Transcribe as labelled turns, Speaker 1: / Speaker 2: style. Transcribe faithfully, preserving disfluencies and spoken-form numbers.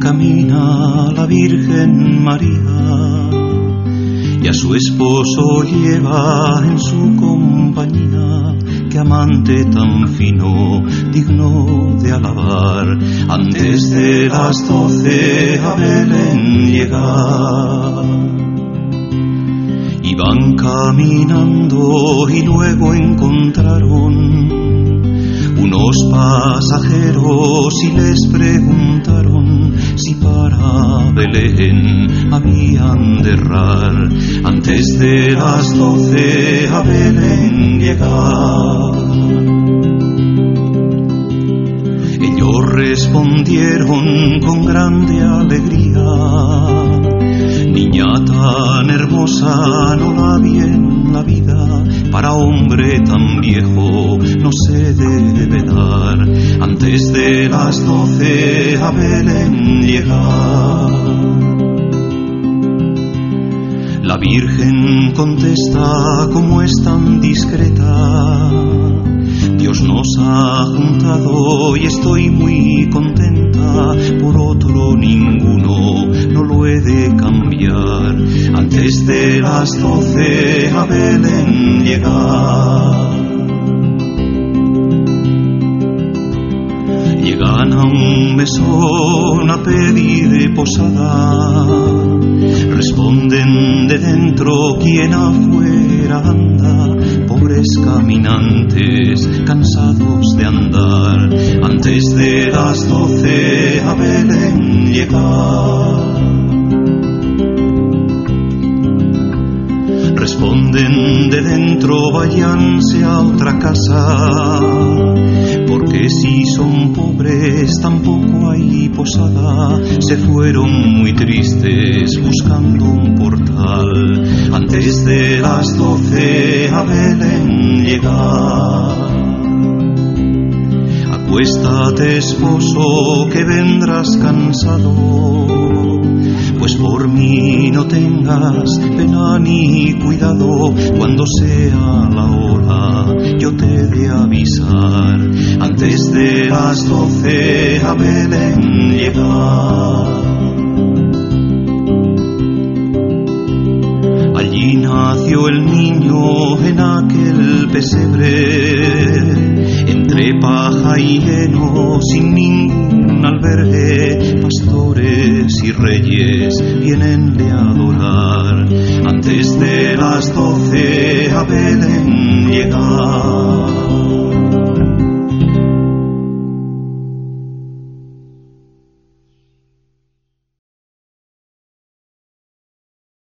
Speaker 1: camina la Virgen María y a su esposo lleva en su compañía. Qué amante tan fino, digno de alabar, antes de las doce a Belén llegar. Iban caminando y luego encontraron unos pasajeros y les preguntaron si para Belén habían de errar, antes de las doce a Belén llegar. Ellos respondieron con grande alegría: niña tan hermosa no la vi en la vida, para hombre tan viejo no se debe dar, antes de las doce a Belén llegar. La Virgen contesta: como es tan discreta, Dios nos ha juntado y estoy muy contenta, por otro ninguno no lo he de cambiar, antes de las doce a Belén llegar. Llegan a un mesón a pedir posada, responden de dentro: quien afuera anda, pobres caminantes cansados de andar, antes de las doce a Belén llegar. Responden de dentro: váyanse a otra casa, porque si son pobres tampoco hay posada. Se fueron muy tristes buscando un portal, antes de las doce a Belén llegar. Acuéstate, esposo, que vendrás cansado, pues por mí no tengas pena ni cuidado, cuando sea la hora yo te he de avisar, antes de las doce a Belén llegar. Allí nació el niño en aquel pesebre, entre paja y heno, sin ningún albergue. Pastores y reyes vienenle a adorar, antes de las doce a Belén llegar.